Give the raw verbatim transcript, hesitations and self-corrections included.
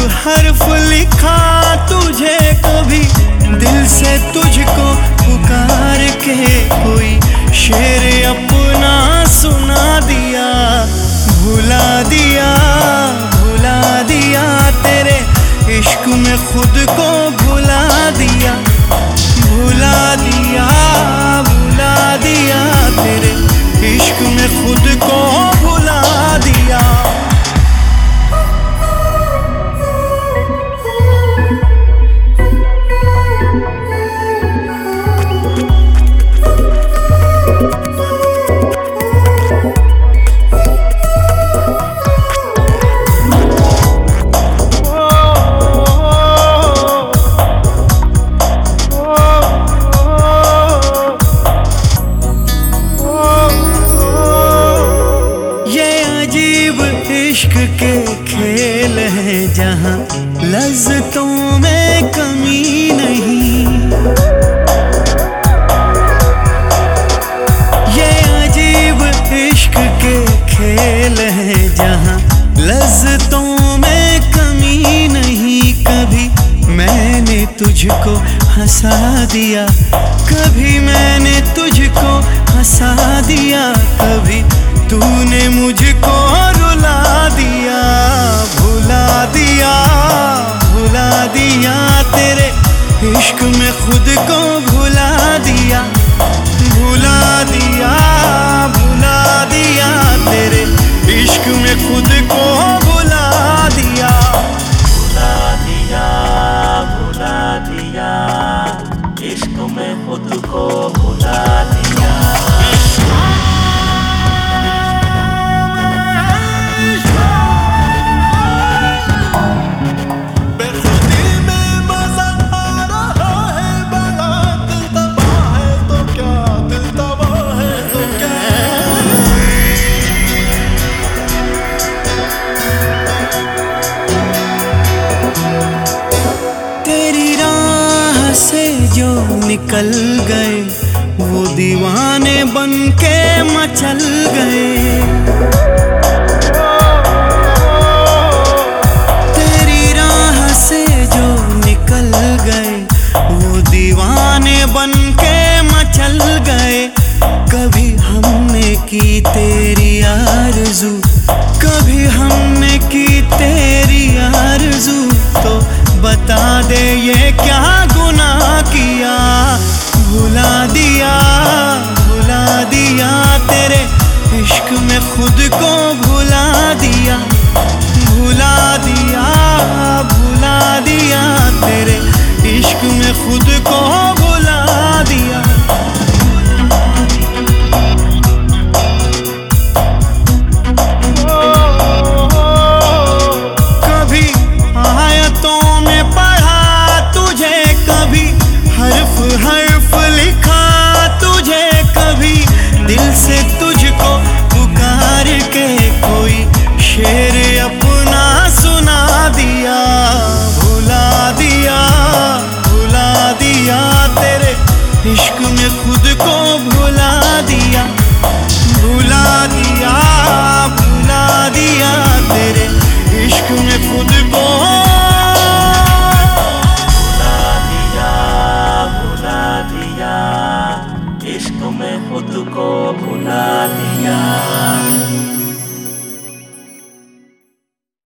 हर्फ लिखा तुझे कभी दिल से तुझको पुकार के कोई शेर अपना सुना दिया, भुला दिया भुला दिया तेरे इश्क में खुद को भुला दिया, भुला दिया भुला दिया तेरे इश्क में खुद को भुला दिया। इश्क के खेल है जहाँ लज़्ज़तों में कमी नहीं, ये अजीब इश्क के खेल है जहाँ लज़्ज़तों में कमी नहीं। कभी मैंने तुझको हंसा दिया, कभी मैंने तुझको हंसा दिया, कभी तूने मुझको रुला दिया, भुला दिया भुला दिया तेरे इश्क में खुद को भुला दिया, भुला दिया भुला दिया तेरे इश्क में खुद को भुला दिया, भुला दिया भुला दिया इश्क में खुद को भुला दिया। जो निकल गए वो दीवाने बन के मचल गए, तेरी राह से जो निकल गए वो दीवाने बन के मचल गए। कभी हमने की तेरी आरज़ू, कभी हमने की तेरी आरज़ू, तो बता दे ये क्या गुनाह किया, भुला दिया भुला दिया तेरे इश्क में खुद को भुला दिया, भुला दिया भुला दिया तेरे इश्क में खुद को भुला दिया। कभी आयतों में पढ़ा तुझे, कभी हर्फ हर्फ लिखा तुझे, कभी दिल से तुझको पुकार के कोई शेर अपना सुना दिया, भुला दिया भुला दिया तेरे इश्क में खुद को